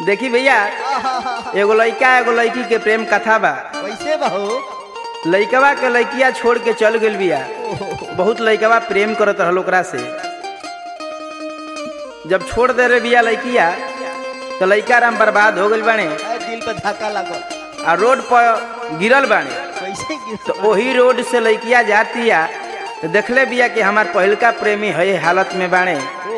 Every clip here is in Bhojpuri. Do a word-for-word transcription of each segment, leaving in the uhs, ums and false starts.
देखी भैया एगो लड़का एगो लड़की के प्रेम कथा बा। कैसे बहू? लड़कवा के लड़किया छोड़ के चल गइल बिया। बहुत लड़कवा प्रेम करत रहल ओकरा से। जब छोड़ दे रे बिया लड़किया तो लड़का राम बर्बाद हो गइल बाने। दिल पे धक्का लागल आ रोड पर गिरल बाने। कैसे गिर? तो वही रोड से लड़किया जातिया तो देखले बिया कि हमार पहिलका प्रेमी है हालत में बाने।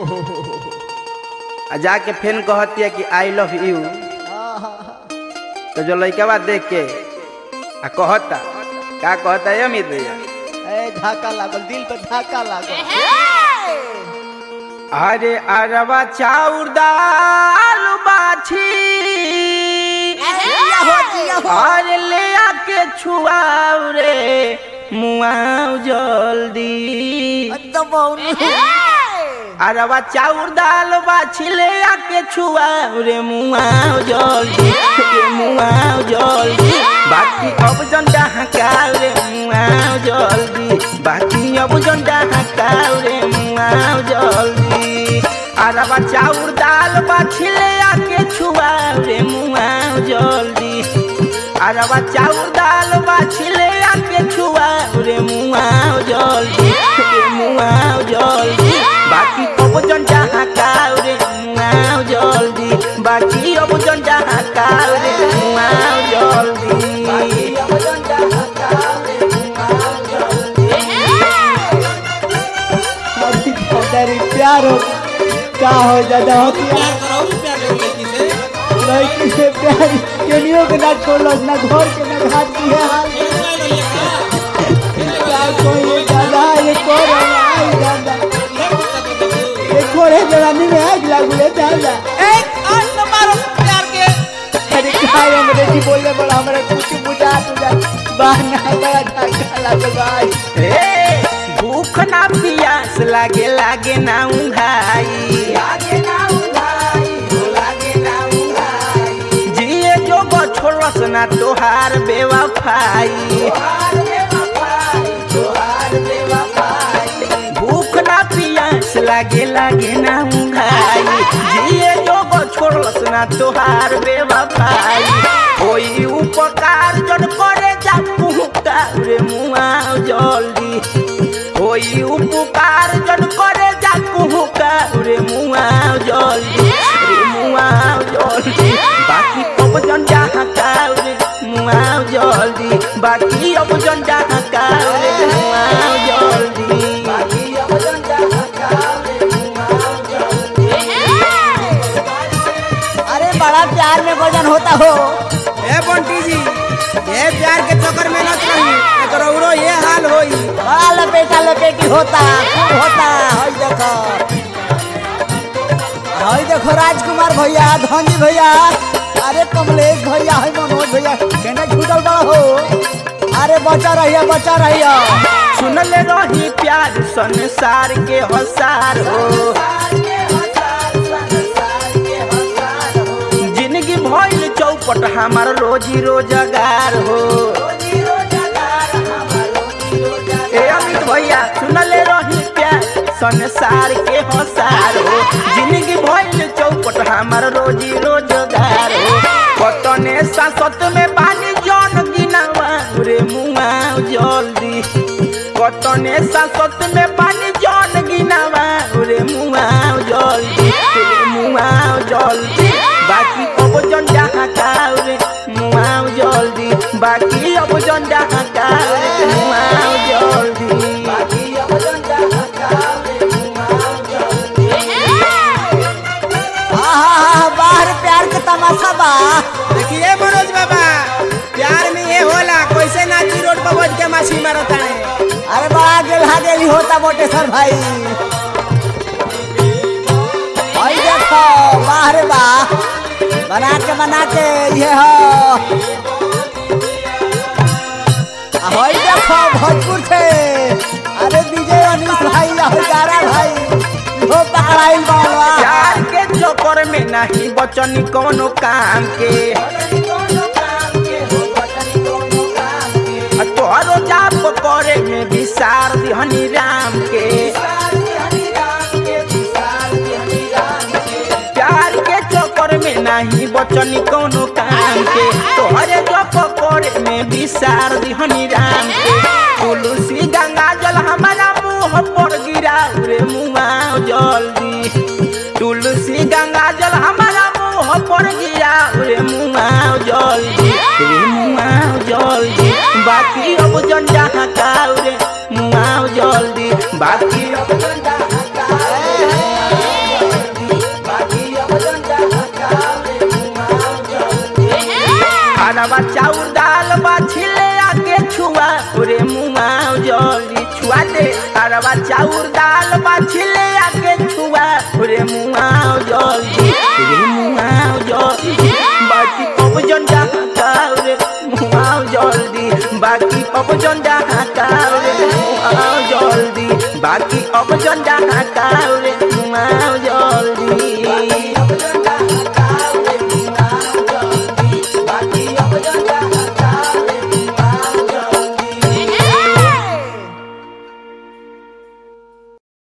आ जाके फेन कहतिया कि आई लव यू। तो जो लड़कवा देख के आ कहता का कहता है अमित भैया? ए धक्का लागल, दिल पे धक्का लागल। अरे अरवा चाउर दाल बाछी अरे ले आके छुआऊ रे मुआऊ जल्दी। अरवा चाउर दाल बाछी ले आके छुआऊ रे मुआऊ जल्दी रे मुआऊ जल्दी। बाकी अब जन डहकाऊ रे मुआऊ जल्दी। बाकी अब जन डहकाऊ रे मुआऊ जल्दी। अरवा चाउर दाल बाछी ले आके छुआऊ रे मुआऊ जल्दी। अरवा चाउर दाल बाछी ले आके छुआऊ रे मुआऊ जल्दी रे मुआऊ जल्दी। बाकी अब जन डहकाऊ रे मुआऊ जल्दी। बाकी अब जन डहकाऊ रे मुआऊ जल्दी। बाकी अब जन डहकाऊ रे मुआऊ जल्दी। तेरी प्यार हो का हो ज्यादा होती है लड़की से प्यार केनियो के ना छोड़लो ना घर के ना घाट की है हाल क्या कोई दादा ये कोरे आई दादा ये कोरे जवानी में आग लागले दादा एक आज न मारो प्यार के। अरे काय हमरे जी बोले बड़ा हमरे कुछ बुझा तुझा बहाना बड़ा धक्का लागल भाई। ए भूख ना प्यास लागे लागे ना उंघाई लागे ना उंघाई लागे ना उंघाई। जिए जो गो छोड़स ना तोहार बेवफाई तोहार बेवफाई तोहार बेवफाई। भूख ना प्यास लागे लागे ना उंघाई। जिए जो गो छोड़स ना तोहार बेवफाई। कोई उपकार जन करे जा पुकार रे मुआऊ जल्दी। कोई उपकार जन करे जा पुकार रे मुआऊ जल्दी रे मुआऊ जल्दी। बाकी अब जन डहकाऊ रे मुआऊ जल्दी। बाकी अब जन डहकाऊ रे मुआऊ जल्दी। बाकी अब जन डहकाऊ रे मुआऊ जल्दी। अरे बड़ा प्यार में वजन होता हो। ए बंटी जी ये प्यार के चक्कर में न रही एकरो उरो ये हाल होई। बड़ा लपेटा लपेटी होता खूब होता। हई देखो हई देखो राजकुमार भैया धनजी भैया अरे कमलेश भैया हई मनोज भैया केने छूटल बड़ा हो। अरे बचा रहिया बचा रहिया। सुनले रही प्यार संसार के हसार हो। जिंदगी भइल चौपट हमार रोजी रोजगार हो। ए अमित भैया सुनले रही प्यार संसार के हसार हो। जिंदगी भइल चौपट हमार रोजी रोजगार हो। कतने सांसत में पानी जन गिनावा रे मुआऊ जल्दी। कतने सांसत में पानी जन गिनावा रे मुआऊ जल्दी रे मुआऊ जल्दी। बाकी अब जन डहकाऊ रे मुआऊ जल्दी। बाकी अब जन डहकाऊ रे मुआऊ जल्दी। बाकी अब जन डहकाऊ रे मुआऊ जल्दी। आहा बाहर प्यार के तमाशा बा। देखिए मनोज बाबा प्यार में ये होला कैसे नाची रोड पर बैठ के माछी मारता है। अरे बड़ा गेलहा गेली होता मोटे सर भाई। हई देखो बाहर बा बना के बना के ये हो। हई देखो भोजपुर से अरे विजय अनिश भाई हई गारा भाई हो पकड़ाइल बावा। प्यार के चक्कर में नहीं बचनी कोनो काम के। तोहरो जाप करे में विसार दिहनी राम के। प्यार के चक्कर में नहीं सोचनी कोनो काम के तोहरे जो पकड़े में विसार दिहनी राम के तुलसी गंगा जल हमारा मुंह पर गिरा रे मुआ जल्दी तुलसी गंगा जल हमारा मुंह पर गिरा रे मुआ जल्दी रे मुआ जल्दी बाकी अब जन जहाँ का रे मुआ जल्दी बाकी अब जन जहाँ का बाकी अब जन जहाँ का रे मुआ जल्दी खाना चाउर दाल बा छिले आके छुआ रे मुआ जल्दी छुआ दे अरवा चाउर दाल बा छिले आके छुआ रे मुआ जल्दी रे मुआ जल्दी बाकी अब जन जहाँ का रे मुआ जल्दी बाकी अब जन जहाँ का रे मुआ जल्दी बाकी अब जन जहाँ का रे मुआ